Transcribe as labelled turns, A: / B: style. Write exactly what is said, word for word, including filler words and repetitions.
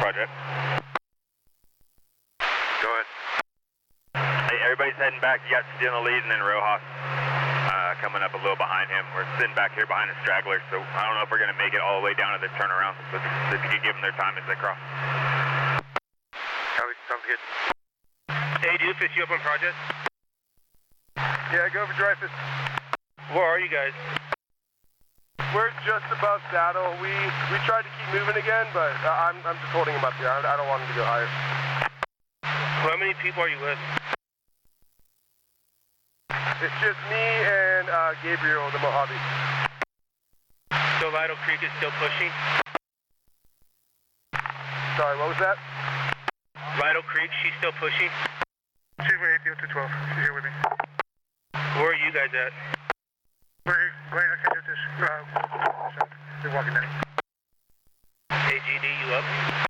A: Project.
B: Go ahead.
A: Hey, everybody's heading back. You got Steele in the lead and then Rojas uh, coming up a little behind him. We're sitting back here behind the stragglers, so I don't know if we're going to make it all the way down to the turnaround, but if you could give them their time as they cross.
B: Copy, sounds good.
C: Hey, Doofus, you up on Project?
B: Yeah, go for Dreyfus.
C: Where are you guys?
B: We're just above Saddle. We we tried to keep moving again, but uh, I'm I'm just holding him up here. I, I don't want him to go higher.
C: How many people are you with?
B: It's just me and uh, Gabriel, the Mojave.
C: So Lido Creek is still pushing?
B: Sorry, what was that?
C: Lido Creek, she's still pushing?
B: Chief eight to twelve. She's here with me.
C: Where are you guys at?
B: We're going to catch this. Uh, they're walking down.
C: Hey, G D, you up?